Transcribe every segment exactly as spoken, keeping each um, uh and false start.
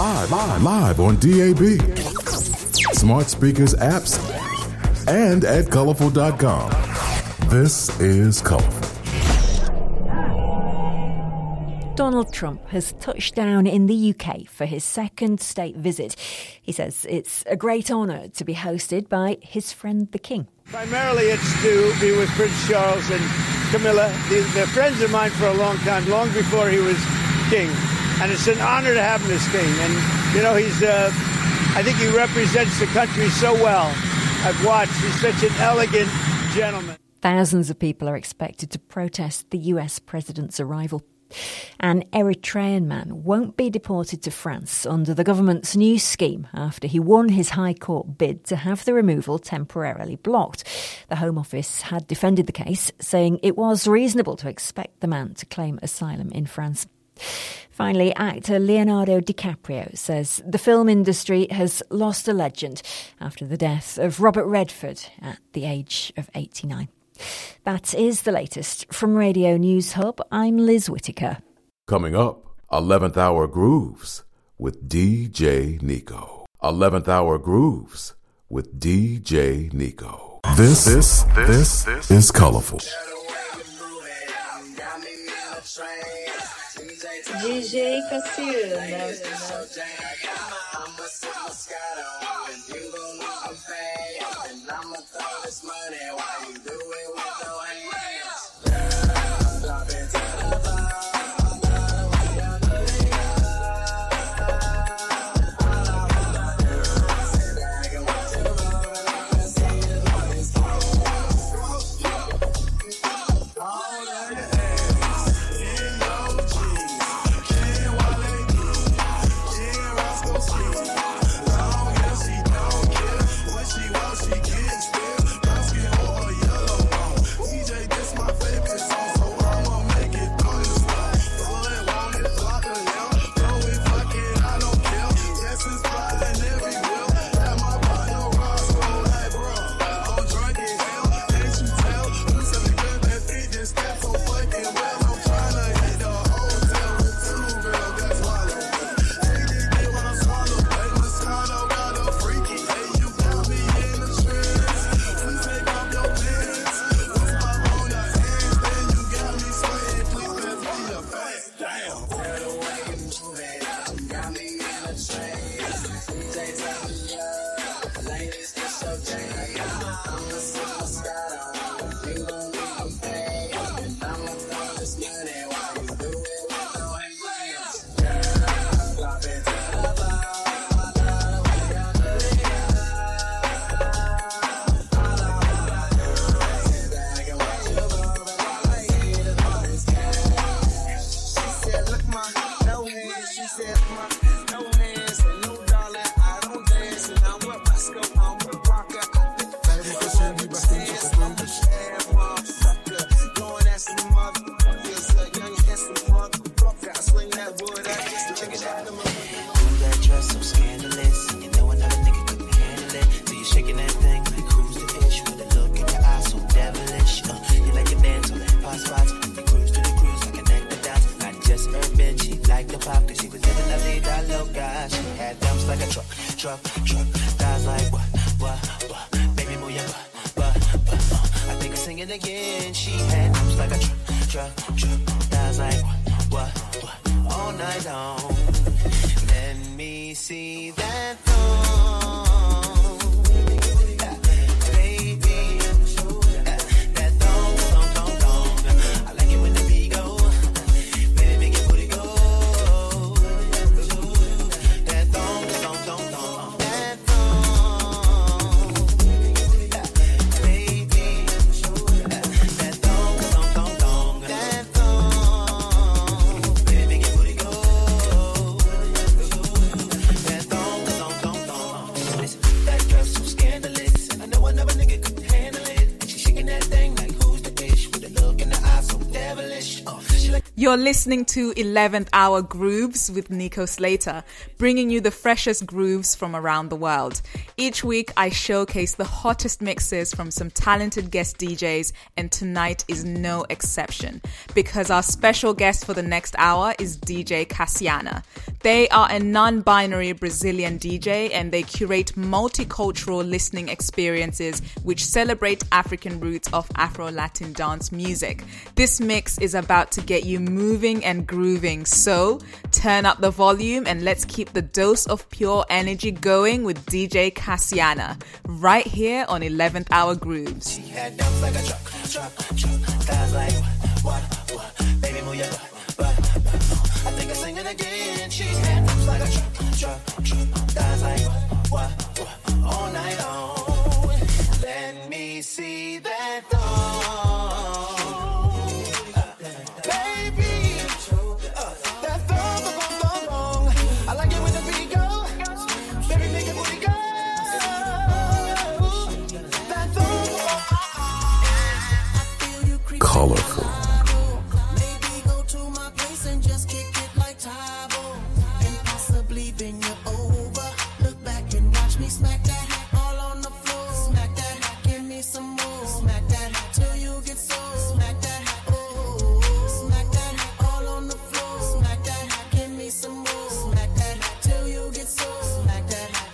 Live, live, live on D A B, smart speakers, apps, and at colorful dot com. This is Colorful. Donald Trump has touched down in the U K for his second state visit. He says it's a great honour to be hosted by his friend the King. Primarily it's to be with Prince Charles and Camilla. They're friends of mine for a long time, long before he was king. And it's an honour to have him as king. And, you know, he's, uh, I think he represents the country so well. I've watched. He's such an elegant gentleman. Thousands of people are expected to protest the U S president's arrival. An Eritrean man won't be deported to France under the government's new scheme after he won his High Court bid to have the removal temporarily blocked. The Home Office had defended the case, saying it was reasonable to expect the man to claim asylum in France. Finally, actor Leonardo DiCaprio says the film industry has lost a legend after the death of Robert Redford at the age of eighty-nine. That is the latest from Radio News Hub. I'm Liz Whittaker. Coming up, eleventh Hour Grooves with D J Nico. eleventh Hour Grooves with D J Nico. This, this, this, this is Colorful. D J Cassiano. You're listening to eleventh Hour Grooves with Nico Slater, bringing you the freshest grooves from around the world. Each week, I showcase the hottest mixes from some talented guest D Js, and tonight is no exception, because our special guest for the next hour is D J Cassiana. They are a non-binary Brazilian D J, and they curate multicultural listening experiences which celebrate African roots of Afro-Latin dance music. This mix is about to get you moving and grooving, so turn up the volume and let's keep the dose of pure energy going with D J Cassiana, right here on eleventh Hour Grooves. She had dumps like a truck, truck, truck, thighs like what, what, baby move your butt, butt, butt. I think I sing it again. She had dumps like a truck, truck, truck, thighs like what, what, all night long. Let me see that thong. Colorful. Maybe go to my place and just kick it like Tybo, and possibly bend you over. Look back and watch me smack that hat all on the floor. Smack that hat, give me some more. Smack that hat till you get sore. Smack that hat, oh. Smack that hat all on the floor. Smack that hat, give me some more. Smack that hat till you get sore. Smack that hat,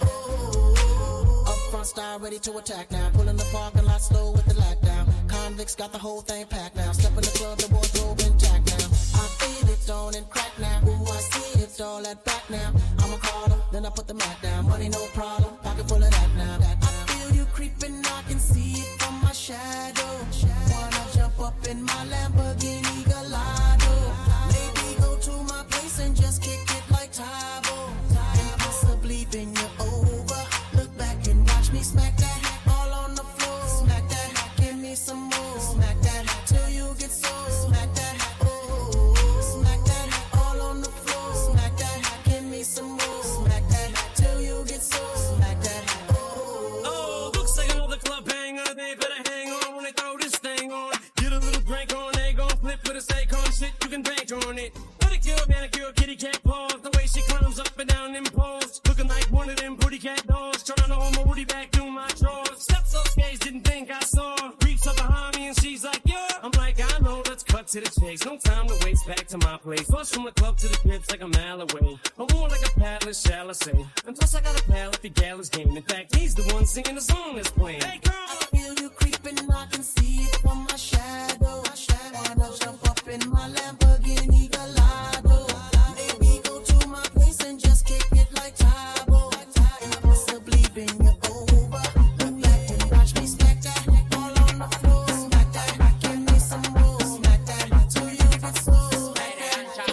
oh. Up front, style ready to attack now. Pulling the parking lot slow with the lockdown. Convicts got the whole thing packed now. Step in the club, the wardrobe intact now. I feel it on and crack now. Ooh, I see it all that back now. I'ma call them, then I put the mat down. Money no problem, pocket full of that now. I feel you creeping, I can see it from my shadow. Wanna jump up in my Lamborghini Gallardo. Maybe go to my place and just kick it like Tybo, and possibly bend you over. Look back and watch me smack that hat all on the floor. Smack that hat, give me some more. Smack that hat till you get sore. Smack that hat, oh. Smack that hat all on the floor. Smack that hat, give me some more. Smack that hat till you get sore. Smack that hat, oh. Oh, looks like another club hanger. They better hang on when they throw this thing on. Get a little drink on, they gon' flip with a Saycon shit. You can bank on it. Pedicure, manicure, kitty cat paws. The way she climbs up and down them poles, looking like one of them pretty cat dogs. Trying to hold my woody back through my drawers. Steps up stage, didn't think I saw. Reaps up behind me and she's like, yeah. I'm like, I know, let's cut to the chase. No time to waste, back to my place. Bus from the club to the cribs like a mile away. I'm more like a paddler, shall I say. And plus I got a pal if the gal is game. In fact, he's the one singing the song that's playing. Hey girl, I feel you creeping, I can see it from my shadow. Wanna jump up in my Lamborghini Gallardo. Maybe go to my place and just kick it like Tybo, and possibly bend you over. Look back and watch me smack that all on the floor. Smack that, give me some more. Smack that till you get sore. Smack that,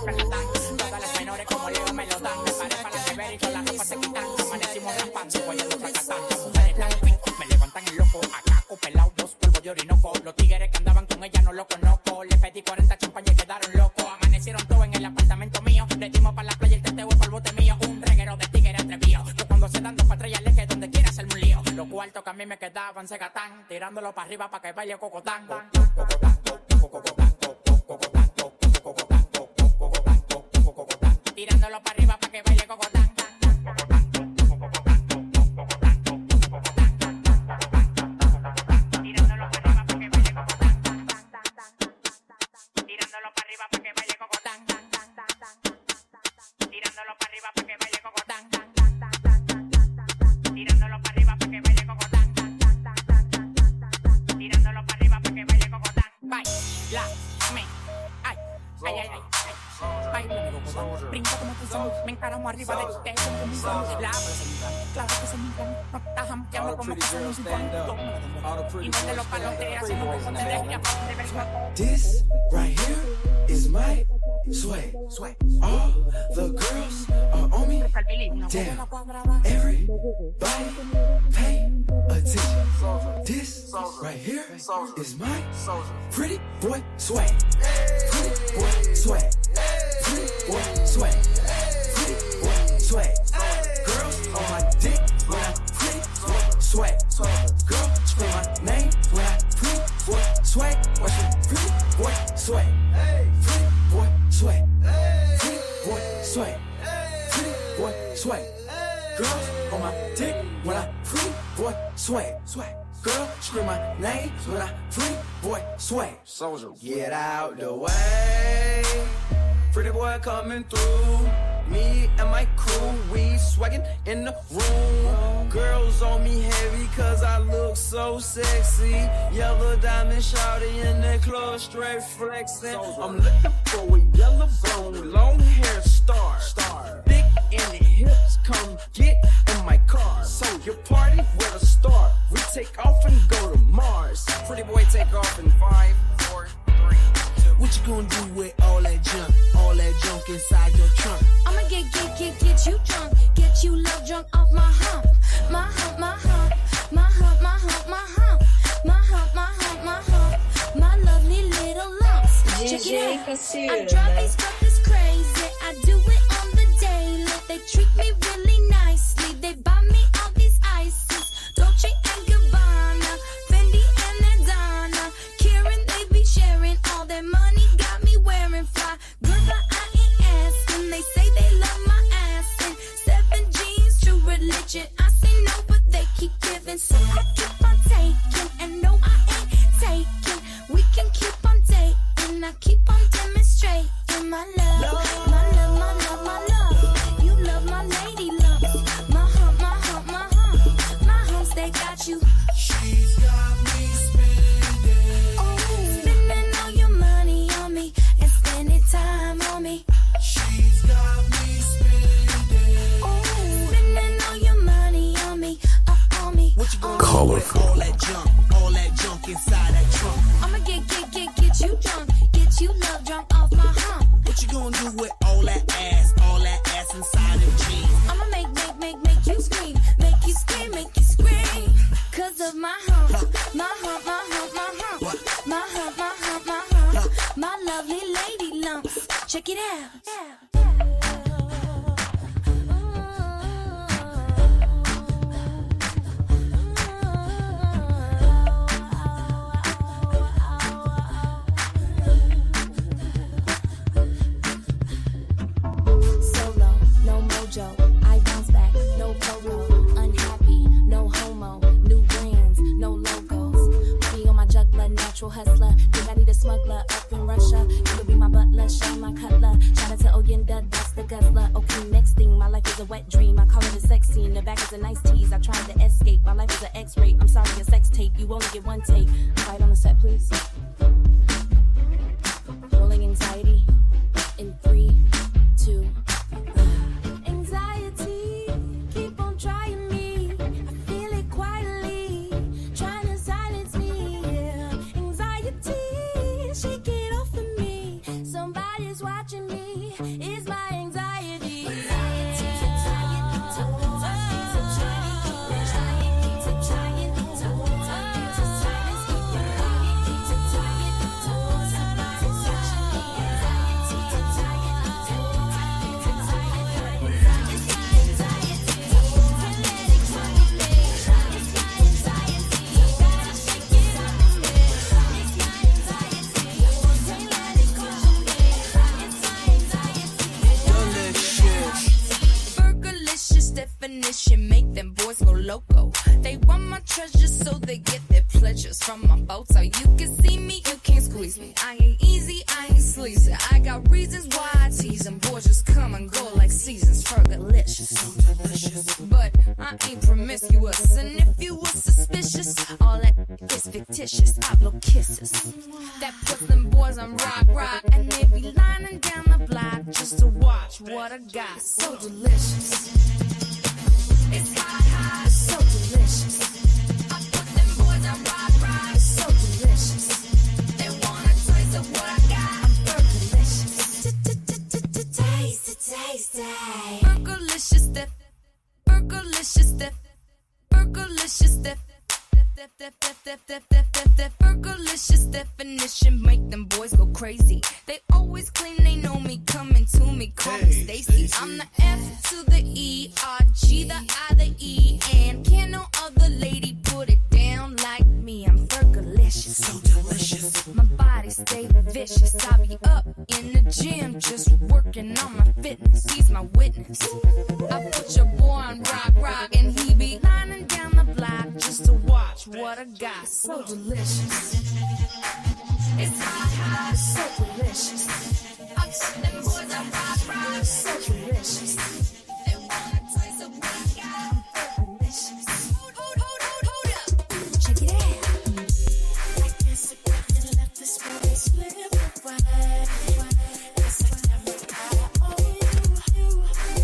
todas las menores como Leo me lo dan. Me paré para beber y con la ropa se quitan. Amanecimos raspando, guayando fracasando. Mujeres las pinto, me levantan el loco. Acá pelado, dos polvos de orinoco. Los tigres que andaban con ella no los conozco. Le pedí cuarenta champañas y quedaron locos. Amanecieron todos en el apartamento mío. Le dimos para la playa, el teteo es para el bote mío. Un reguero de tigres atrevido. Yo cuando se dan dos patrullas le que donde quiera hacerme un lío. Los cuartos que a mí me quedaban se gatán. Tirándolo para arriba para que baile cocotán. Tirándolo para arriba para que baile cocotán. Tirándolo para arriba para que baile cocotán. Tirándolo para arriba para que baile cocotán. Tirándolo para arriba para que baile cocotán. Tirándolo para arriba para que baile cocotán. Tirándolo para arriba para que baile cocotán. Baila, me, ay, ay, ay, ay. Baila, brinca como tu son, me encaramo arriba de usted como mi son. La claro que se miran, no estás ampliando como que son un sinfónico. Y no te lo paloteas, sino que te dejas de vergüenza. This right here is my sway. All the girls are on me. Damn, everybody pay attention. This right here is my pretty boy sway. Pretty boy sway. Pretty boy sway. Pretty boy sway. Girls on my dick when I pretty boy sway. Girl, scream my name when I pretty boy sway. Watch me pretty boy sway. Pretty boy swag. Girls on my dick when I free, boy, swag, swag. Girl, scream my name when I free, boy, swag. Soldier, get out the way. Pretty boy coming through. Me and my crew, we swaggin' in the room. Girls on me heavy cause I look so sexy. Yellow diamond shawty in the club, straight flexing. I'm looking for a yellow bone, long hair star. Star. Thick in the hips, come get in my car. So your party with a star. We take off and go to Mars. Pretty boy take off in five, four, three, two. What you gonna do with all that junk? All that junk inside your trunk? I'ma get, get, get, get you drunk. Get you love drunk off my hump. My hump, my hump. My hump, my hump, my hump. My hump, my hump, my hump. My lovely little lumps. Check it out. I drive these fuckers crazy. I do it on the daily. They treat me really nicely. They buy me all these ices. Dolce and Gabbana. Fendi and Adana. Karen, they be sharing all their money. Got me wearing fly. Girl, but I ain't asking. They say they love my ass. And seven jeans, true religion. I say no, but they keep giving. So I keep on taking. And no, I ain't taking. We can keep on dating. I keep on demonstrating my love. My love, my love, my love. You love my lady love. My hump, my hump, my hump. My humps, they got you. She's got me spending. Oh, spending all your money on me and spending time on me. She's got me spending. Oh, spending all your money on me, uh, on me. What you gonna Colorful. do with all that junk? All that junk inside that trunk? I'ma get, get, get, get you drunk. Get you love drunk off my hump. What you gonna do with all that ass? All that ass inside them jeans? I'ma make, make, make, make you scream. Make you scream, make you scream. Cause of my hump. My hump, my hump, my hump. My hump, my hump, my hump. My lovely lady lumps. Check it out. Solo, no mojo. I bounce back, no polo. Unhappy, no homo. New brands, no logos. Money on my juggler, natural hustler. Think I need a smuggler up in Russia. You could be my butler, shine my cutler. Shout out to Oyenda, that's the guzzler. Okay, next thing, my life is a wet dream. I call it a sex scene. The back is a nice tease. I tried to escape. My life is an X-ray. I'm sorry, a sex tape. You only get one take. Fight on the set, please. Rolling anxiety in three, two. Anxiety, keep on trying me. I feel it quietly, trying to silence me. Yeah. Anxiety, shake it off of me. Somebody's watching me. It's my anxiety. Anxiety, anxiety, definition, make them boys go loco. They want my treasures so they get their pleasures from my boat. So you can see me, you can't squeeze me. I ain't easy, I ain't sleazy. I got reasons why I tease them. Boys just come and go like seasons. Fergalicious, so delicious. But I ain't promiscuous. And if you were suspicious, all that is fictitious. I blow kisses. That puts them boys on rock, rock. And they be lining down the block just to watch what I got. So delicious. It's hot, hot, so delicious. I put them boys on rock, rock, so delicious. They want a taste of what I got. I'm Fergalicious. Taste it, taste it. Fergalicious, that Fergalicious, that Fergalicious, that Fergalicious definition make them boys go crazy. They always claim they know me, coming to me, call me Stacy. I'm the F to the E, R G, the I, the E, and can no other lady put it down like me. I'm Fergalicious, so delicious. My body stay vicious. I be up in the gym, just working on my fitness. He's my witness. I put what I got. So delicious. It's hot, hot, so delicious. I'm sitting them boys, I'm rock, rock. So delicious. They wanna taste of what I got. I'm delicious. Hold, hold, hold, hold, hold up. Check it out. I guess I couldn't let this moment slip away. Guess I never got on you.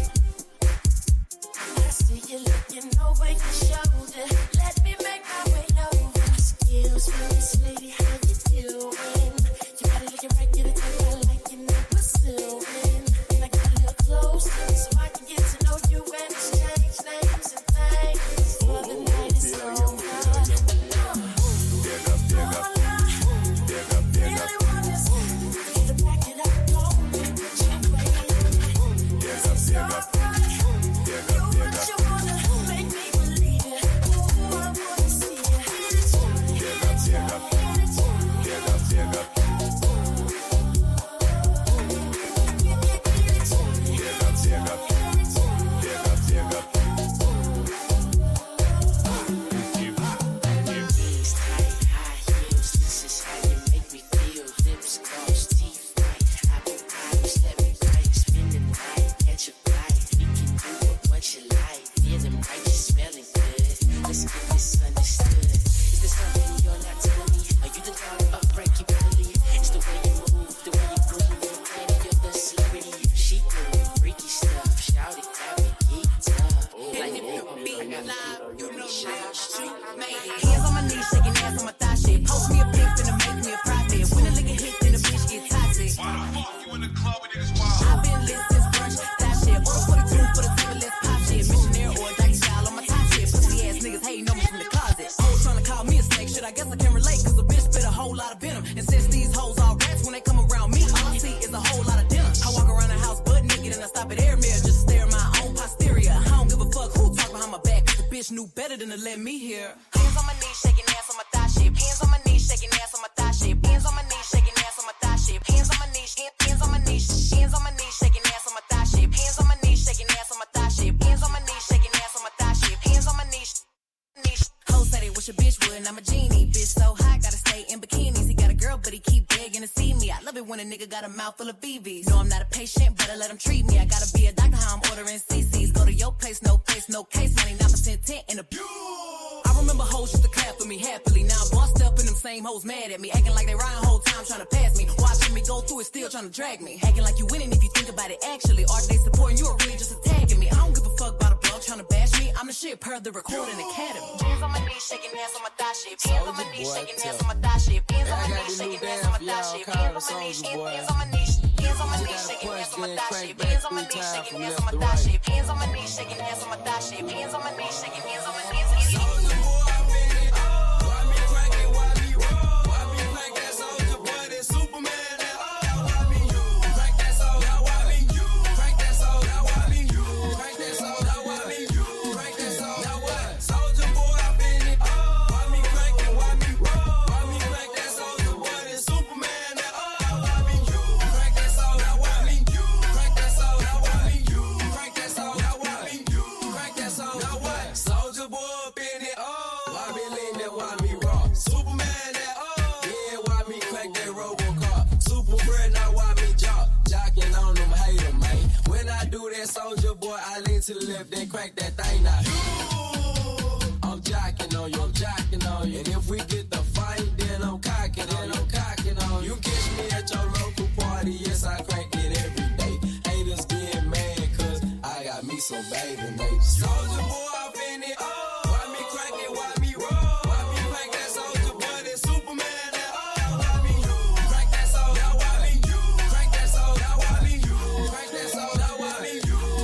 I see you looking over your shoulder. Let me make my way over. Excuse me, Miss Lady, how you doing? You gotta look it right, get it right. I like you now pursuing. And I got a little closer so I can get to know you and exchange names and things. For the night is over. Dig up, dig up. Dig up, dig up. Really want this to back it up, don't be what you waiting. Dig up, dig up. Dig Do up, dig what up. you wanna, make me believe it. Ooh, I wanna see it. Dig up, dig up. Dig up, dig up. Dig up, dig up. Dig up, dig up. Jeans tight, high heels. This is how you make me feel. Lips gloss, teeth white. Avocados, let me bite. Spend the night, catch a flight. We can do it once you like. Feeling right, you smelling good. Let's get this understood. Is there something you're not telling me? Are you the dog of Frankie Beverly? It's the way you move, the way you groove. And you're the celebrity. She doing freaky stuff. Shout it, got me geeked up. Like if you beat live, you know that street made it. Hands on my knees, shaking ass on my thigh shit. Post me a pic, finna make me a profit. When a nigga hit, then the bitch get toxic. Why the fuck you in the club with niggas wild? I've been lit since brunch, that shit. Order forty-two for the table, let's pop shit. Missionary or a doggy style on my top shit. Pussy ass niggas hating on me from the closet. Hoes tryna call me a snake, shit. I guess I can relate, cause a bitch spit a whole lot of venom. And since these hoes all rats, when they come around me, all I see is a whole lot of dinner. I walk around the house butt naked and I stop at air mirror just to stare at my own posterior. I don't give a fuck who talk behind my back, cause the bitch knew better than to let me hear. Hands on my knees, shaking ass on my thigh shit. Hands on my knees, shaking ass on my thigh shit. Hands on my knees, shaking ass on my thigh shit. Hands on my knees, hands on my knees, hands on my knees, shaking ass on my thigh shit. Hands on my knees, shaking ass on my thigh shit. Hands on my knees, shaking ass on my thigh shit. Hands on my knees, knees. Hoes said they wish a bitch would, and I'm a genie. Bitch so hot, gotta stay in bikinis. He got a girl, but he keep begging to see me. I love it when a nigga got a mouth full of B Vs. No, I'm not a patient, better let him treat me. I gotta be a doctor, how I'm ordering C Cs. Go to your place, no face, no case, ninety-nine percent tint in the. I remember hoes used to clap for me happily. Now I'm bossed up and them same hoes mad at me. Acting like they riding whole time trying to pass me. Watching me go through it, still trying to drag me. Acting like you winning if you think about it actually. Are they supporting you or really just attacking me? I don't give a fuck about a blog trying to bash me. I'm the shit per the recording academy. Hands on my knees, shaking ass on my thigh shit. Hands on my knees, shaking ass on my thigh shit. Hands on my knees, shaking ass on my thigh shit. Hands on my knees, hands on my knees, hands on my knees, shaking ass on my thigh shit. Hands on my knees, shaking ass on my thigh shit. Hands on my knees, shaking ass on my thigh shit. Hands on my knees, shaking hands on my knees. Soldier boy, I lean to the left, then crack that thing out. I'm jocking on you, I'm jocking on you. And if we get the fight, then I'm cocking on you, I'm cocking on you. You catch me at your local party, yes, I crack it every day. Haters get mad, cause I got me some baby mates. Soldier boy, I'm in it. Why me crack it, why me roll? Why me crack that soldier boy, that Superman, that oh, why me crack that soldier, why me crack that soldier, why me crack that soldier, why me.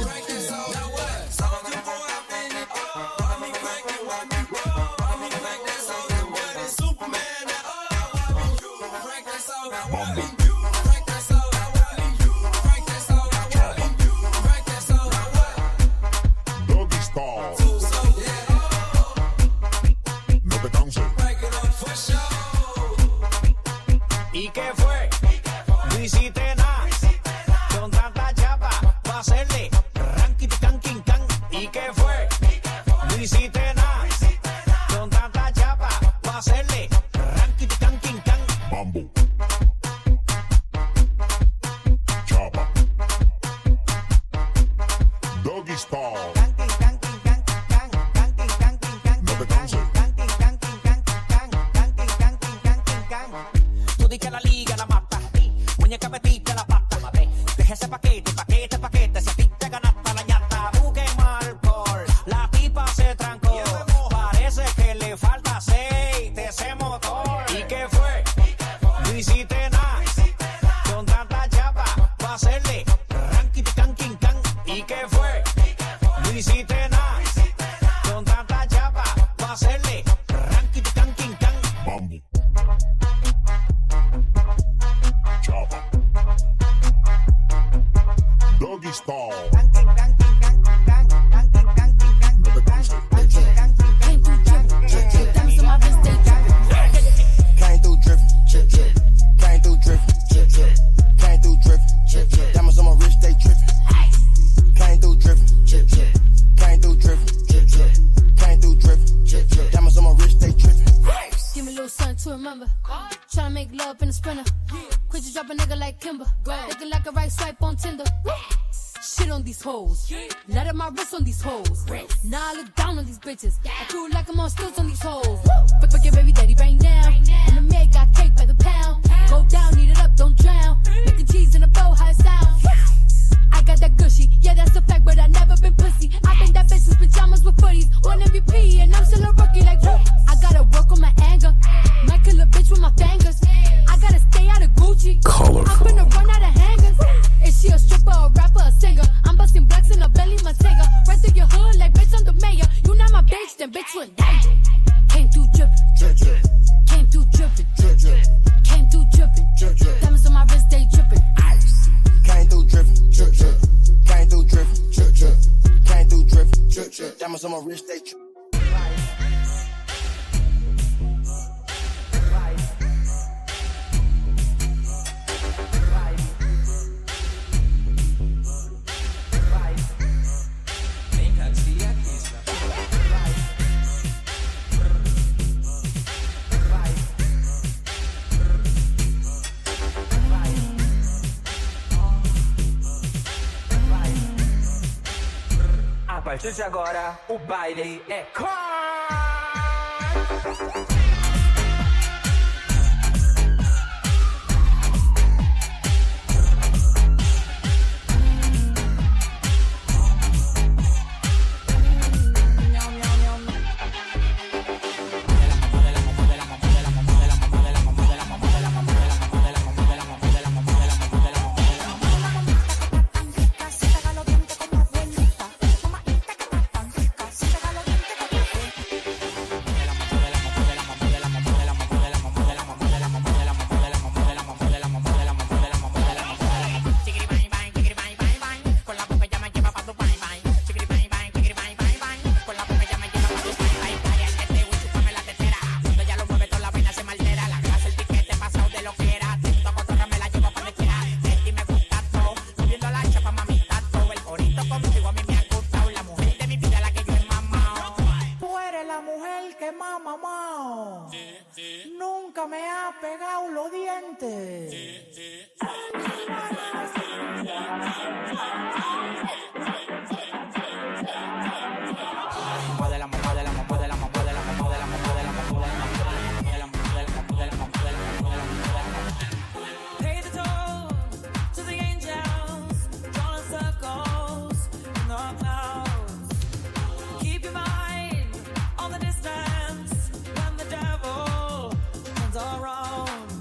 ¿Y qué fue? No hiciste nada. Con tanta chapa, pa' hacerle ranking, canking, can. ¿Y qué fue? No hiciste nada. Con tanta chapa, pa' hacerle ranking, can, king, can. Mambo. Chapa. Doggy style. No te canses. Tú di que la liga la mata, muñeca metiste la pata. Deja ese paquete, paquete, paquete, si a ti te ganaste la ñata. Busquen mal por la tipa se trancó. Parece que le falta aceite ese motor. ¿Y qué fue? No hiciste nada. Con tanta chapa pa' hacerle ranking, can, king, can. ¿Y qué fue? No hiciste nada. Con tanta chapa pa' hacerle ranking, can, king, can. Mambo. Chapa. Doggy style. No te canses. Came through drift, drip, drip. Came through drift, drip, drip. Came through drift, drip, drip. Diamonds on my wrist, they trippin'. Came through drift, drip, drip. Came through drift, drip, drip. Came through drift, drip, drip. Diamonds on my wrist, they trippin'. Give me a little something to remember. Tryna make love in a sprinter. Quit you drop a nigga like Kimber. Looking like a right swipe on Tinder. Shit on these hoes. Let up my wrist on these hoes. Now I look down on these bitches. I feel like I'm on stilts on these hoes. Fuck fuck your baby daddy right now. And the maid got cake by the pound. Go down, eat it up, don't drown. Making cheese in a bow, how it sound. I got that gushy, yeah that's a fact, but I never been pussy. I been that bitch since pajamas with footies. One M V P and I'm still a rookie like whoop. I gotta work on my anger. Might kill a bitch with my fingers. I gotta stay out of Gucci. Colorful. I'm gonna run out of hangers. Is she a stripper, a rapper, a singer? I'm busting blacks in a belly, my tiger. Right through your hood like bitch, I'm the mayor. You not my bitch, then bitch you in danger. Came through drippin', drip, drip. Came through drippin', drip, drip. Came through drippin', drip, drip. Diamonds on my wrist, they drippin'. Ice. Came through drift, drip, drip. Came through drift, drip, drip. Came through drift, drip, drip. Diamonds on my wrist, they trippin'. A partir de agora, o baile é com... Nunca me ha pegado los dientes. Pay the toll to the angels, drawing circles in the clouds. Keep your mind on the distance when the devil turns around.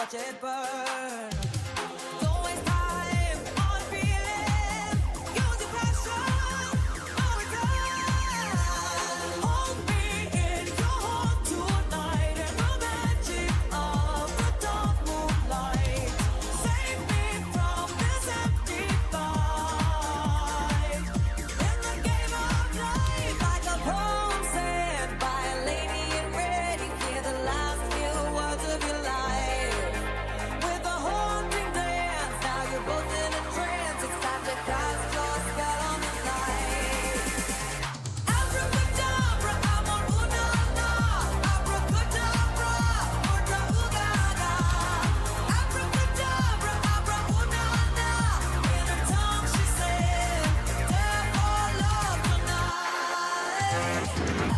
watch it burn. Don't waste time on feeling. Use your passion, all the time. Hold me in your heart tonight in the magic of the dark moonlight. Save me from this empty fight. In the game of life, like a poem said by a lady in red, you hear the last few words of your life. With a haunting glance, now you're both in a trance. It's time to cast your spell on the night. Abracadabra, amor, una, na. Abracadabra, otra, ugaga. Abracadabra, abra, una, na. In her tongue she said, devil love tonight.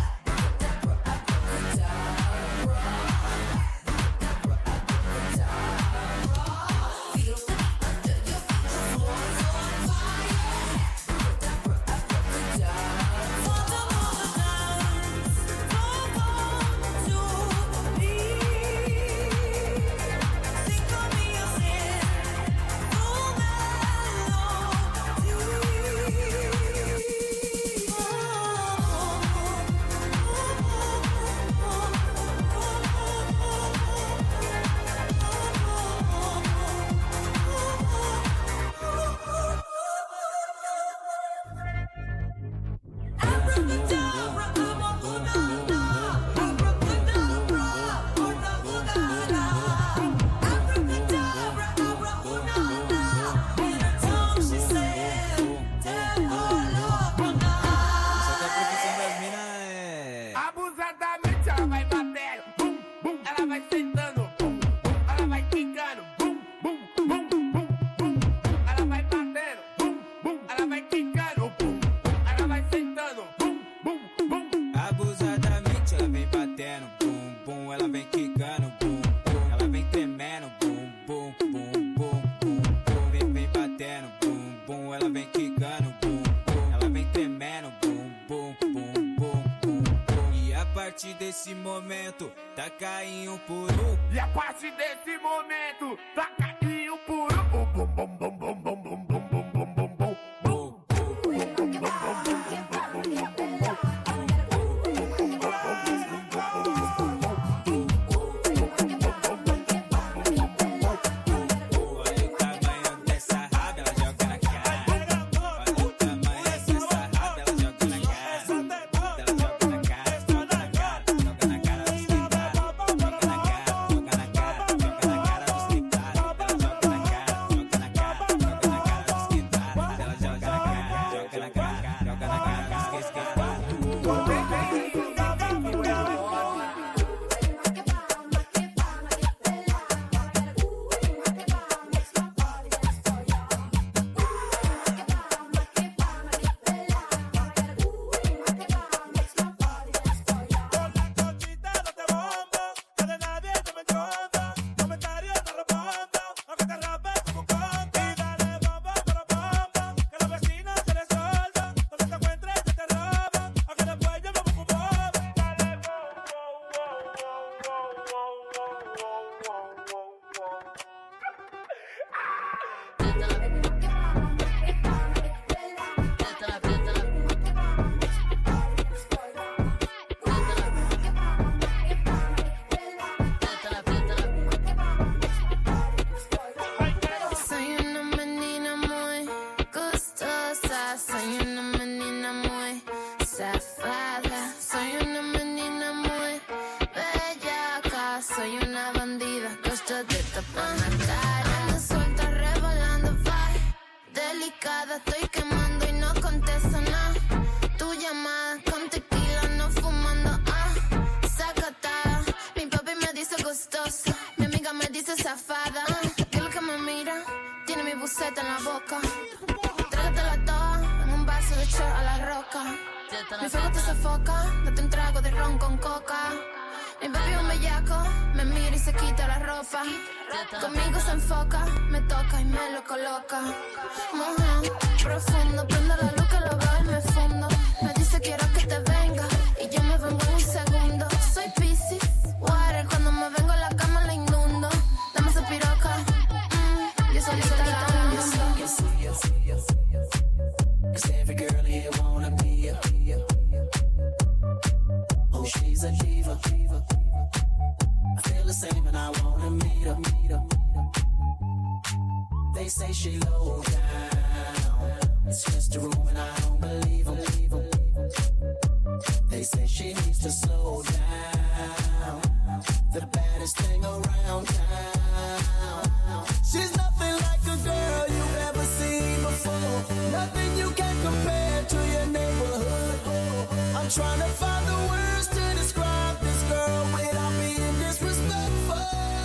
Abusadamente ela vai batendo, bum, bum, ela vai sentando, bum, bum, ela vai quicando, bum, bum, bum, bum, bum, ela vai batendo, bum, bum, ela vai quicando, bum, bum, ela vai sentando, bum, bum, bum. Abusadamente ela vem batendo, bum, bum, ela vem quicando, bum, bum, ela vem tremendo, bum, bum, bum, bum, bum, bum, vem, vem batendo, bum, bum, ela vem quicando, bum, bum, ela vem tremendo, bum, bum, bum, bum, bum, bum. E a partir desse momento, taca em um por um. E a partir desse momento, taca em um por um. Bum, bum, bum, bum, bum, bum, bum, bum, bum, bum, bum, bum. Olha o tamanho dessa raba, ela joga na cara. Olha o tamanho dessa raba, ela joga na cara. Ela joga na cara, joga na cara, joga na cara dos quebrados. Joga na cara, joga na cara, joga na cara dos quebrados. Ela joga na cara, joga na cara, joga na cara dos quebrados. Ela joga na cara, joga na cara, joga na cara dos quebrados. Soy una menina muy gustosa, soy una menina muy zafada, soy una menina muy bellaca, soy una bandida, costo de tapar la cara. Ando suelta revolando, vai, delicada, estoy quemando y no contesto nada. Tu llamada con tequila, no fumando, ah, sacata. Mi papi me dice gustosa, mi amiga me dice zafada. Que lo que me mira, tiene mi buceta en la boca. Trágatela toda en un vaso de shot a la roca. Mi fuego te sofoca, date un trago de ron con coca. Mi papi un bellaco, me mira y se quita la ropa. Conmigo se enfoca, me toca y me lo coloca. Mujer, profundo, prende la luz que lo veo y me fundo. Me dice quiero que te venga y yo me vengo en un segundo. Soy Piscis, water, cuando me vengo a la cama la inundo. Dame ese ya. Cause every girl here wanna be ya. Oh, she's a diva. I feel the same and I wanna meet her. They say she low down. It's just a room and I don't believe them. They say she needs to slow down. The baddest thing around town. She's nothing like a girl you've ever seen before. Nothing you can compare to your neighborhood. I'm trying to find the words to describe this girl without being disrespectful.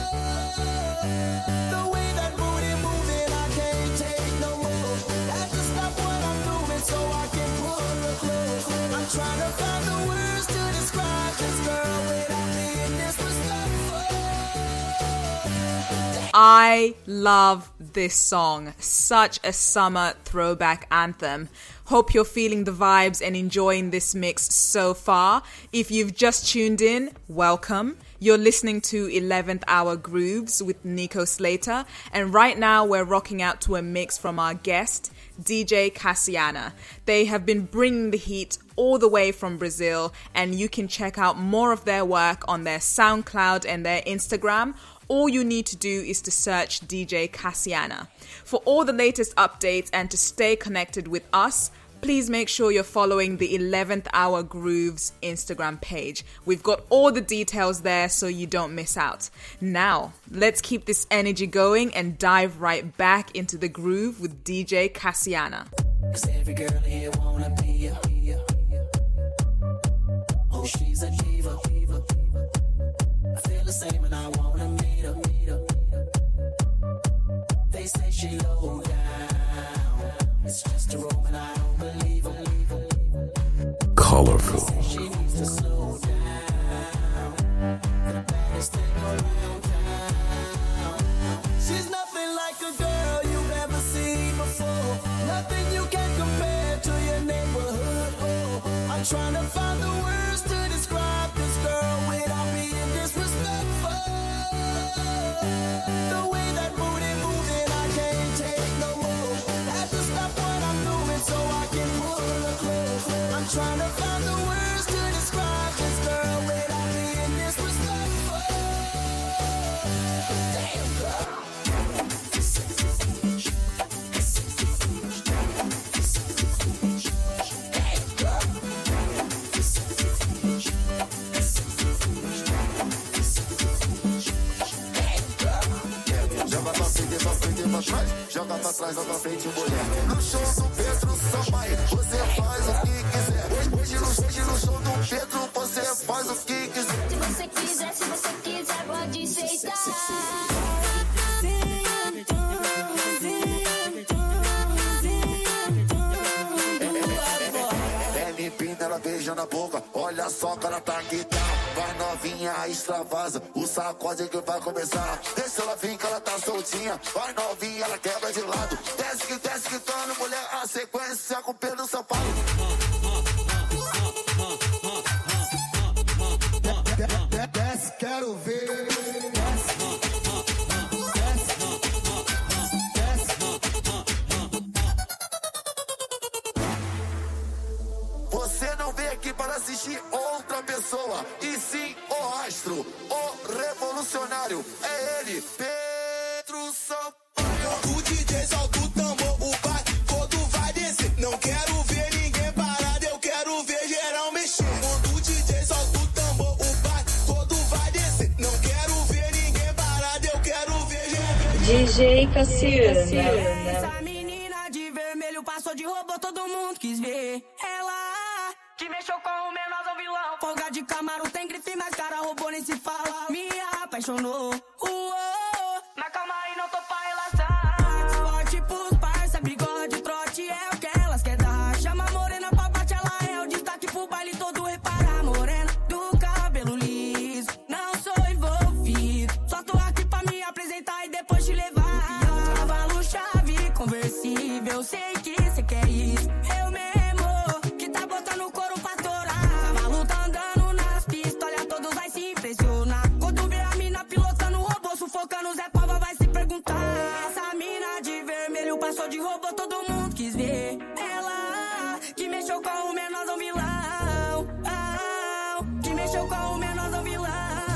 The way that booty moving, I can't take no more. Have to stop what I'm doing so I can pull her close. I'm trying to find the words to describe this girl without being disrespectful. I love this song. Such a summer throwback anthem. Hope you're feeling the vibes and enjoying this mix so far. If you've just tuned in, welcome. You're listening to eleventh Hour Grooves with Nico Slater, and right now we're rocking out to a mix from our guest, D J Cassiana. They have been bringing the heat all the way from Brazil, and you can check out more of their work on their SoundCloud and their Instagram. All you need to do is to search D J Cassiana. For all the latest updates and to stay connected with us, please make sure you're following the eleventh Hour Grooves Instagram page. We've got all the details there so you don't miss out. Now, let's keep this energy going and dive right back into the groove with D J Cassiana. Cause every girl here wanna be ya. Oh, she's a diva. I feel the same and I wanna meet her. They say she low down. It's just a room and I don't believe her. Colorful. They say she needs to slow down. The baddest thing around town. She's nothing like a girl you've ever seen before. Nothing you can compare to your neighborhood. Oh, I'm trying to find the words to describe this girl without being disrespectful. The way that booty moving, I can't take no more. Have to stop what I'm doing so I can pull her close. I'm trying to find the words to describe this girl without being disrespectful. Damn girl. Joga pra trás, joga pra frente, mulher. No show do Pedro Sampaio, você faz o que quiser. Hoje no, hoje no show do Pedro, você faz o que quiser. Se você quiser, se você quiser, pode sentar. É limpinha, ela beija na boca. Olha só que ela tá que tá. Vai novinha, extravasa. O sacode que vai começar. Deixa ela vir que ela tá soltinha. Vai novinha, ela quebra de lado. Desce que desce que tá no mulher. A sequência com Pedro Sampaio. Desce, quero ver. Você não veio aqui para assistir outra pessoa, e sim o astro, o revolucionário. É ele, Pedro Sampaio. O D J solta o tambor, o bar todo vai descer. Não quero ver ninguém parado, eu quero ver geral mexer. Quando o D J solta o tambor, o bar todo vai descer. Não quero ver ninguém parado, eu quero ver geral mexer. D J Cassiana. Essa menina de vermelho passou de robô, todo mundo quis ver. Ela que mexeu com o menor ao vilão. Folga de Camaro tem grife, mas cara roubou nem se fala. Me apaixonou. Uou, mas calma aí, não tô pra relaxar. Forte pros parça, bigode, trote é o que elas quer dar. Chama a morena pra bate, ela é o destaque pro baile todo. Repara, morena do cabelo liso. Não sou envolvido, só tô aqui pra me apresentar e depois te levar. Cavalo chave conversível, sei que cê quer isso. Eu mesmo que tá botando couro pra torar. Cavalo tá andando nas pistas, olha, todos vai se impressionar. Quando vê a mina pilotando o robô, sufocando Zé Pava, vai se perguntar. Essa mina de vermelho vermelho passou de robô, todo mundo quis ver. Ela que mexeu com o menorzão vilão, ah, que mexeu com o menorzão vilão.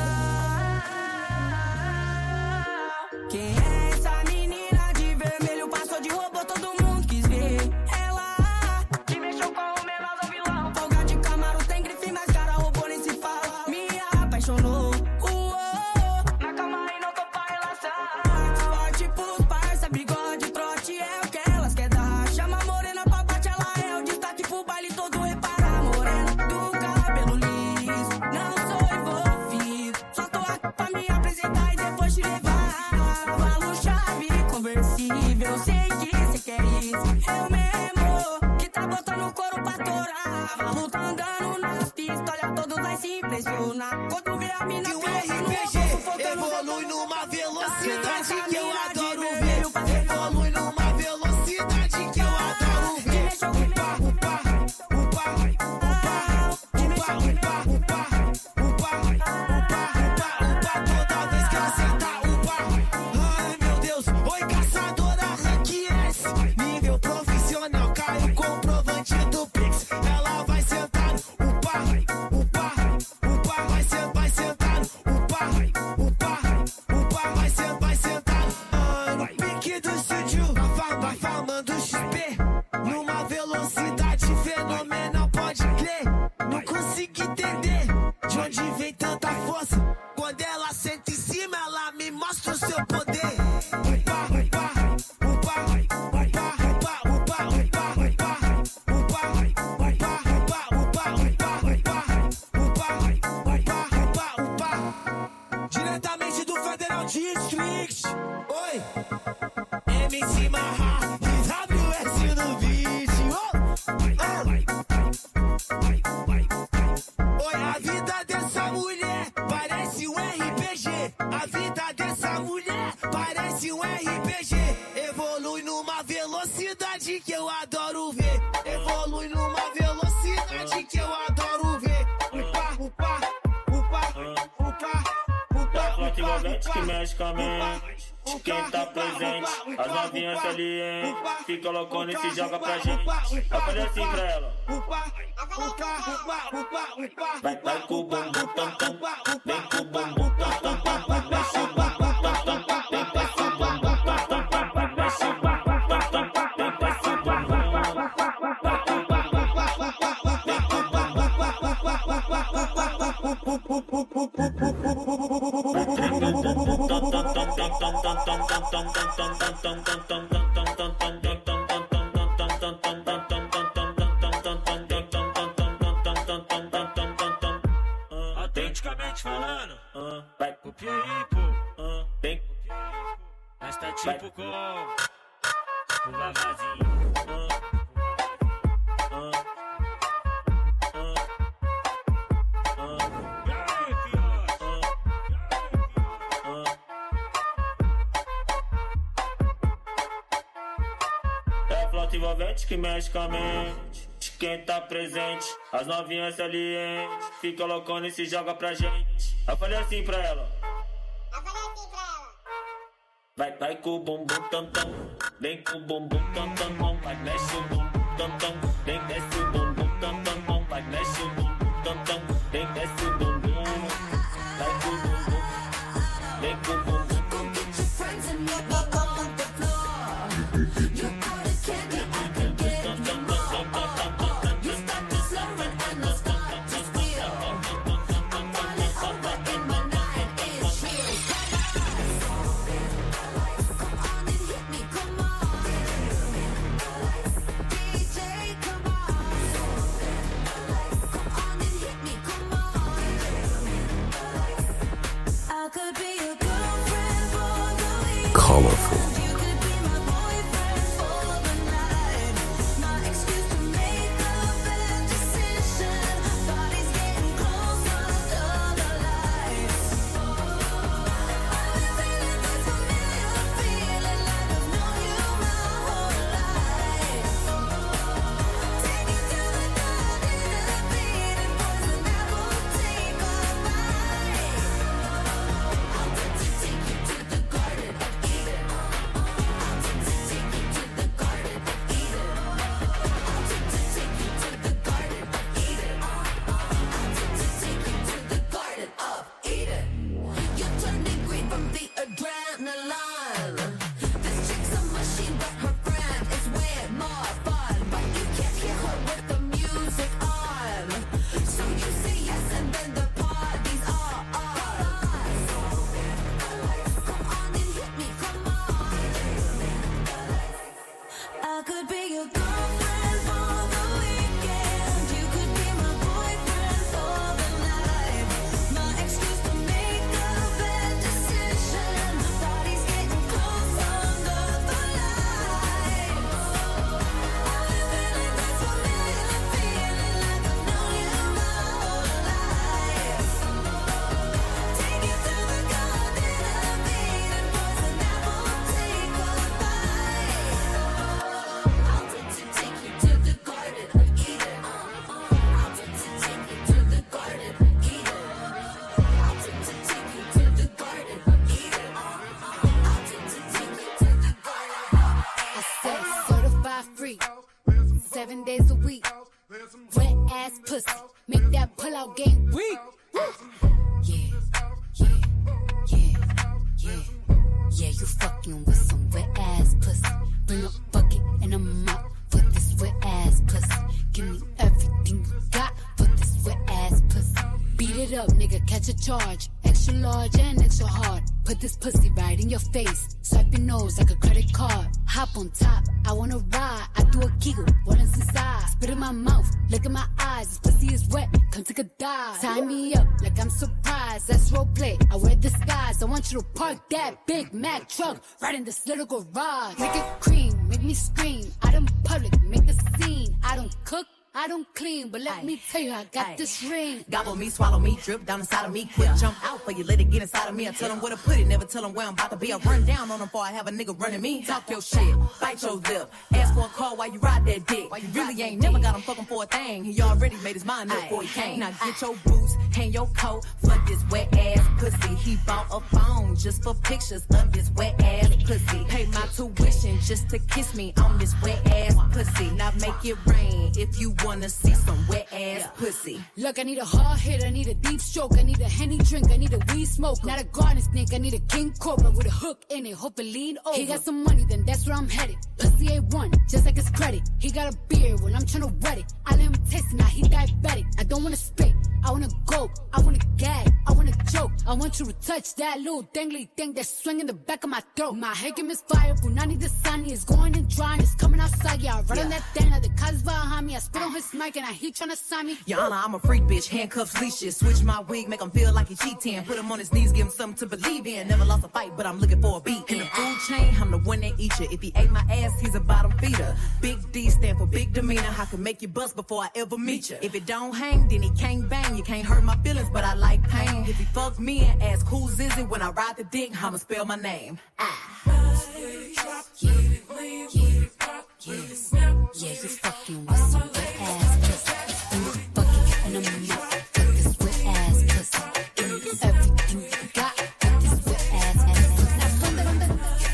Quem é essa menina de vermelho passou de robô, todo mundo quis ver. Ela que mexeu com o menorzão vilão. Folga de Camaro tem grife, mas cara robô nem se fala. Me apaixonou. Na cama e não tô pra relação. Forte pros parça, bigode, trote é o que elas quer dar. Chama a morena pra bate, ela é o destaque pro baile todo. Repara, morena do cabelo liso. Não sou envolvido, só tô aqui pra me apresentar e depois te levar. Falo chave conversível, sei que cê quer isso. Eu mesmo que tá botando couro pra torar. Puta andando nas pistas, olha todos vai se impressionar. Quando vê a mina E o R P G evolui numa velocidade que eu adoro ver. Evolui numa velocidade que eu adoro ver. Upa, upa, upa, upa, upa, upa, upa, upa, upa, upa, toda vez que ela senta, upa. Ai meu Deus, oi caçadora, rank S, nível profissional, caiu comprovante do Pix. Ela vai sentar, upa, upa, upa, vai sentar, vai sentar, upa, upa, upa, vai sentar, vai sentar. Ah, no pique do estúdio, vai farmando X P, numa velocidade fenomenal, pode crer. Não consigo entender de onde vem tanta força. Quando ela senta em cima, ela me mostra o seu poder. Upa, upa, upa, upa, upa, upa, upa, upa, upa, upa, upa, upa, upa, upa. Diretamente do Federal District. Oi, M C Marra, W S no vídeo. Oi, a vida dessa mulher parece um R P G. A vida dessa mulher parece um R P G. Evolui numa velocidade que eu adoro ver. Evolui numa velocidade que eu adoro ver. Upa, upa, upa, upa, upa. Forte envolvente que mexe com a mente. Quem tá presente, as novinhas salientes. Fica loucona e se joga pra gente. Eu falei assim pra ela. Vai, vai com o bumbum tam tam. Vem com o bumbum tam tam tam. Vai, mexe o bumbum tam tam tam. Vem, desce o bumbum tam tam tam. Vai, mexe o bumbum tam tam tam. Vem, desce o bumbum. Vai com o bumbum. Vem com o Autenticamente falando, vai copiar aí, pô. Vem, mas tá tipo com o lavazinho. Envolvente que mexe com a mente de quem tá presente, as novinhas salientes. Fica loucona e se joga pra gente. Eu falei assim pra ela. Eu falei assim pra ela. Vai, vai com o bumbum tam tam. Vem com o bumbum tam tam tam. Vai, mexe o bumbum tam tam. Vem, desce o bumbum tam tam tam. Vai, mexe o bumbum tam tam. Vem, desce o bumbum. Vai com o bumbum. Vem com o bumbum. Colorful, I could be your girlfriend for the weekend. You could be my boyfriend for the night. My excuse to make a bad decision. Body's getting close under the light. I've been feeling this familiar feeling like I've known you my whole life. Take you to the garden of Eden, poison apple, take a bite. I'll take to take you to the garden of Eden. I'll take to take you to the garden of Eden. I'll take to take you to the garden of Eden. I'll take to take you to the garden. I said certified free, seven days a week. Wet ass pussy, make that pull out game weak. Yeah, yeah, yeah, yeah. Yeah, you fucking with some wet ass pussy. Bring a bucket and a mop for this wet ass pussy. Give me everything you got for this wet ass pussy. Beat it up, nigga, catch a charge. Extra large and extra hard. Put this pussy right in your face. Swipe your nose like a credit card. Hop on top, I wanna ride. I do a giggle, what is inside? Spit in my mouth, look in my eyes. This pussy is wet, come take a dive. Tie me up like I'm surprised. That's roleplay, I wear disguise. I want you to park that Big Mac truck right in this little garage. Make it cream, make me scream. Out in public, make a scene. I don't cook, I don't clean, but let me tell you, I got this ring. Gobble me, swallow me, drip down inside of me. Quick jump out for you, let it get inside of me. I tell them where to put it, never tell them where I'm about to be. I run down on them before I have a nigga running me. Talk your shit, bite your lip. Ask for a call while you ride that dick. You really ain't never got him fucking for a thing. He already made his mind up before he came. Now get your boots, hang your coat for this wet ass pussy. He bought a phone just for pictures of this wet ass pussy. Pay my tuition just to kiss me on this wet ass pussy. Now make it rain if you wanna see some wet ass pussy. Look, I need a hard hit, I need a deep stroke, I need a Henny drink, I need a weed smoke. Not a garden snake, I need a king cobra with a hook in it, hope it lean over. He got some money, then that's where I'm headed. Pussy A one, just like his credit. He got a beard when I'm tryna wet it. I let him taste it, now he diabetic. I don't wanna spit, I wanna go, I wanna gag, I wanna choke. I want you to touch that little dangly thing that's swinging the back of my throat. My head game is fire, Punani the sunny is going and drying, it's coming outside, yeah. I run on that thing, now the cuz behind me. I spit on his mic and I he tryna sign me. Your Honor, I'm a freak bitch, handcuffs, leashes. Switch my wig, make him feel like he cheating. Put him on his knees, give him something to believe in. Never lost a fight, but I'm looking for a beat. In the food chain, I'm the one that eat you. If he ate my ass, he's a bottom feeder. Big D stand for big demeanor. I can make you bust before I ever meet you. If it don't hang, then he can't bang. You can't hurt my feelings, but I like pain. If he fuck me and ask who's is it when I ride the dick, I'ma spell my name. Ah. Yeah, yeah, yeah. Yeah, you fucking with some wet ass pussy. Bring a bucket and a mop for this wet ass pussy. Give me everything you got for this wet ass pussy. Now from the from the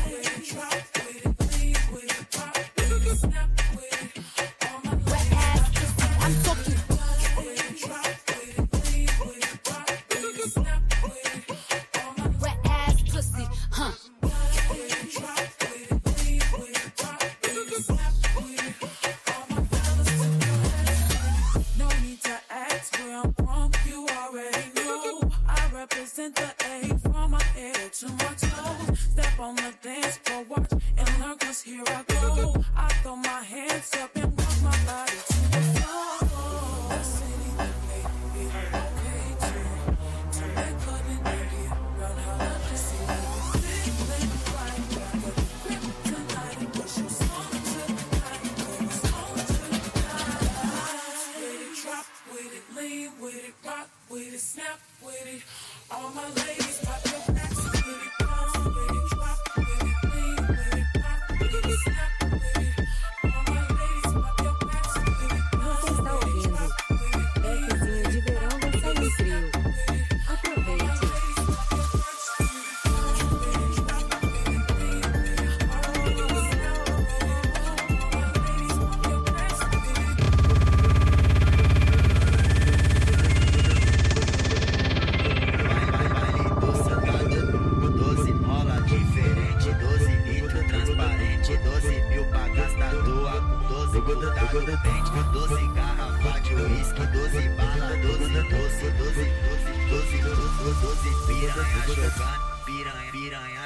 wet ass pussy. I'm talking. Wet ass pussy, huh? No need to ask where I'm from, you already know. I represent the A from my head to my toes. Step on the dance floor, watch and learn, cause here I go. I throw my hands up and rock my body to the floor. A city that made it okay to turn that club and dirty, run how I just see it. Big lit right back at the crib tonight and push your song to the night, baby, song to the night. With it, drop with it, lean with it, rock with it, snap with it. All my ladies pop your backs with it, bounce with it, drop with it, lean with it, rock with it, snap with it. All my ladies pop your backs with it, bounce with it, drop with it, lean with it, rock with it, snap with it. Aproveite. doze garrafa de uísque, doze bala, doze doce, doze, doze, doze, doze, doze piranha jogando, piranha, piranha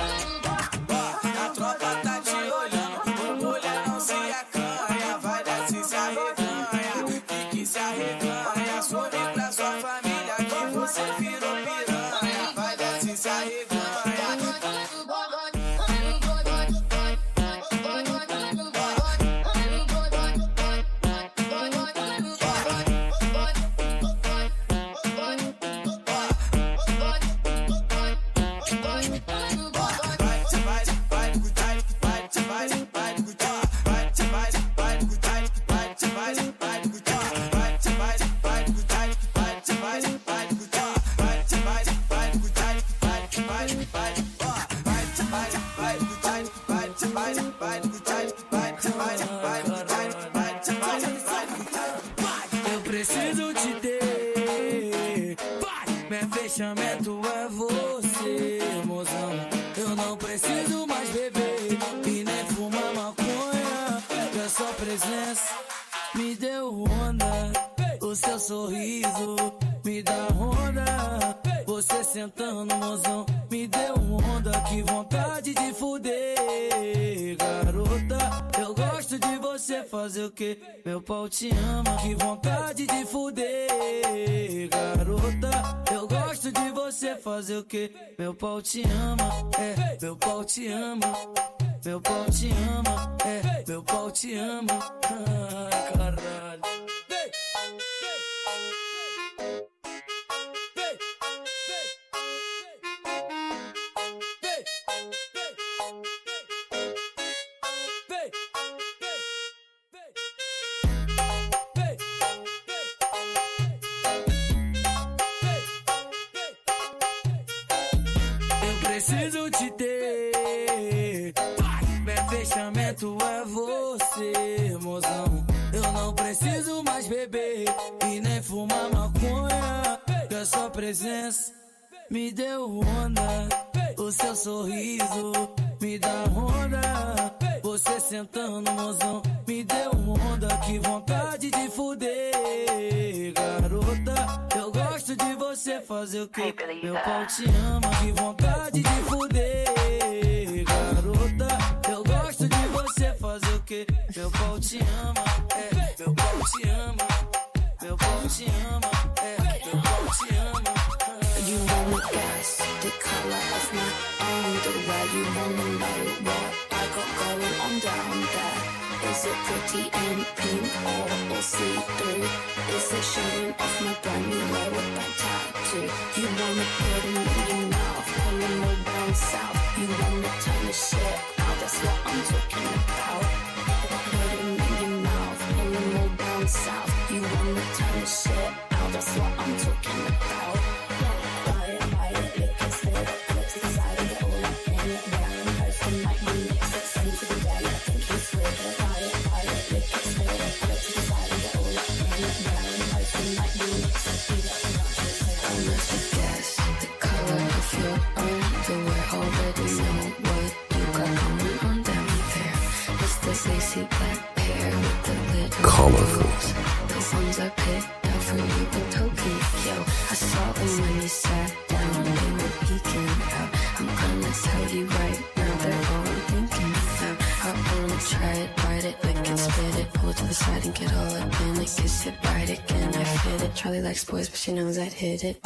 A tropa tá te olhando, mulher não se acanha, vai desce se arreganha, fique se arreganha, some pra sua família que você virou piranha, vai desce se arreganha. Eu preciso te ter, meu fechamento é você, mozão. Eu não preciso mais beber e nem fumar maconha, que a sua presença me deu onda. O seu sorriso me dá onda. Você sentando, mozão, me deu onda. Que vontade de fuder, garota. Eu gosto de você fazer o que? Meu pau te ama. Que vontade de fuder, garota. Eu gosto de você fazer o que? Meu pau te ama. É, meu pau te ama. Meu pau te ama. É, meu pau te ama. Ai, caralho. Preciso te ter, meu fechamento é você, mozão. Eu não preciso mais beber e nem fumar maconha, que a sua presença me deu onda. O seu sorriso me dá onda. Você sentando, mozão, me deu uma onda, que vontade de fuder. Garota, eu gosto de você fazer o que? Meu pau te ama, que vontade de fuder. Garota, eu gosto de você fazer o que? Meu pau te ama, é, meu pau te ama. Meu pau te ama, é, meu pau te ama. You wanna guess the color of my underwear. You wanna know what I got going on down there. Is it pretty and pink or, or see-through? Is it showing off my brand new lower back tattoo? You wanna put them in your mouth, pull them all down south. You wanna turn the shit out, that's what I'm talking about. Put them in your mouth, pull them all down south. You wanna turn the shit out, that's what I'm talking about. Colorful. The ones I picked out for you in Tokyo. I saw them when you sat down. They were peeking out. I'm gonna tell you right now, they're all I'm thinking about. I wanna try it, ride it, lick it, spit it, pull it to the side and get all up in it. Kiss it, ride it, can I fit it? Charlie likes boys, but she knows I'd hit it.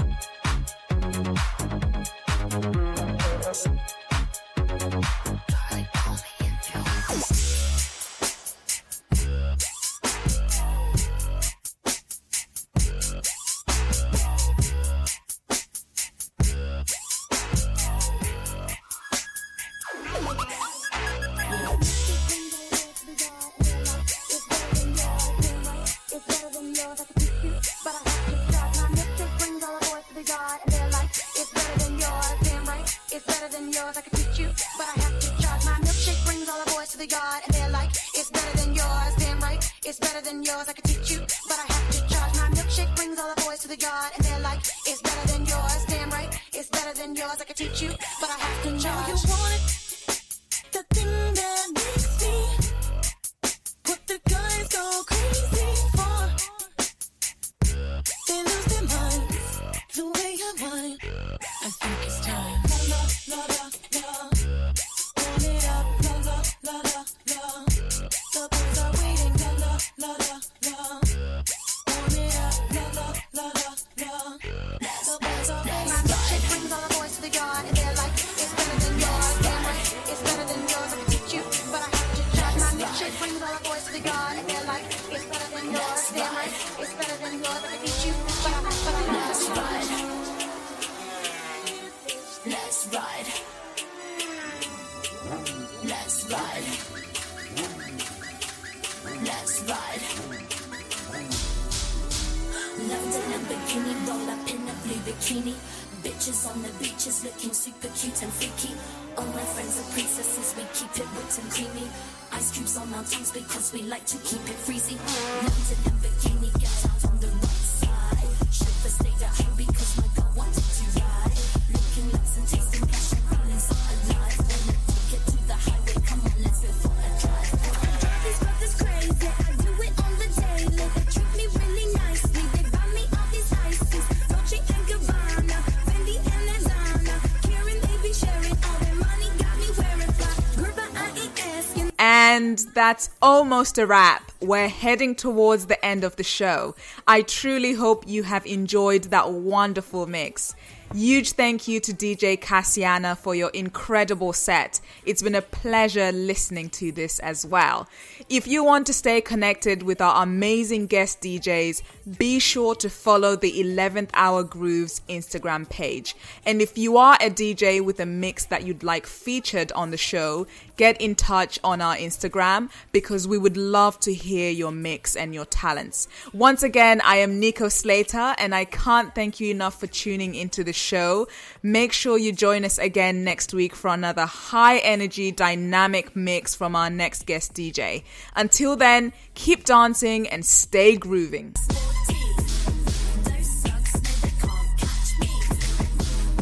And that's almost a wrap. We're heading towards the end of the show. I truly hope you have enjoyed that wonderful mix. Huge thank you to D J Cassiana for your incredible set. It's been a pleasure listening to this as well. If you want to stay connected with our amazing guest D Js, be sure to follow the eleventh Hour Grooves Instagram page. And if you are a D J with a mix that you'd like featured on the show, get in touch on our Instagram because we would love to hear your mix and your talents. Once again, I am Nico Slater and I can't thank you enough for tuning into the show. Make sure you join us again next week for another high energy, dynamic mix from our next guest D J. Until then, keep dancing and stay grooving.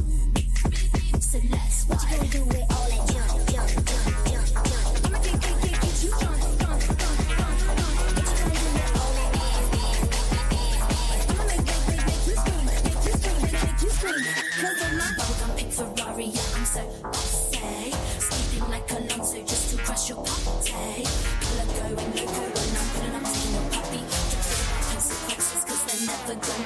What you gonna do with all that junk, junk, junk, junk, junk? I'ma keep, keep, keep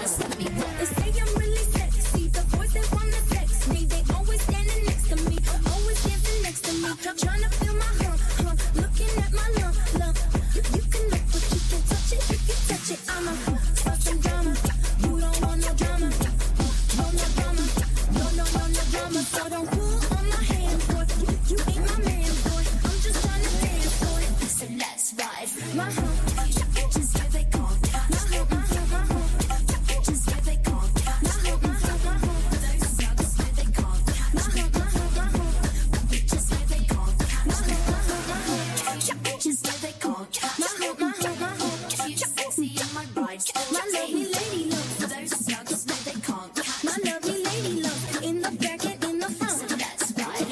next to me. They say I'm really sexy. The boys they wanna text me. They always standing next to me, always dancing next to me, trying to feel my hump, hump, looking at my lump, lump. You, you can look, but you can touch it. You can touch it. I'ma start some drama. You don't want no drama. No, no drama. No, no, no, no drama. So don't pull on my hand, boy. You, you ain't my man, boy. I'm just trying to dance, boy. So let's ride. My hump, just give it go. My hump, my hump, my hump, just give it go. My hump, my hump, my hump, just give it go. My hump, my hump, my hump, just give it go. My hump, my hump, my hump, just give it go. My hump, my hump, my hump, you're sexy and my bride. My lovely lady love, those slugs where they can't. My lovely lady love, in the back and in the front. So let's ride.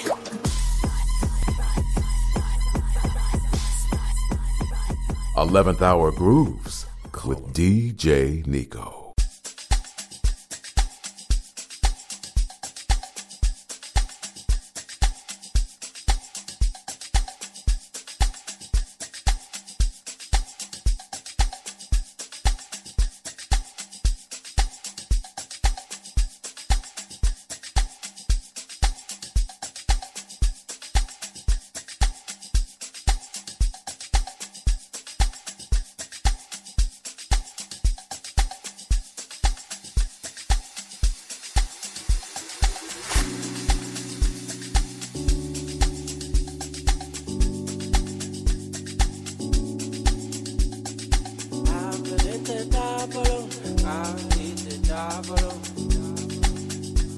eleventh Hour Grooves with D J Nico.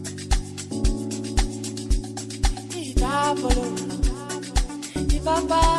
Papa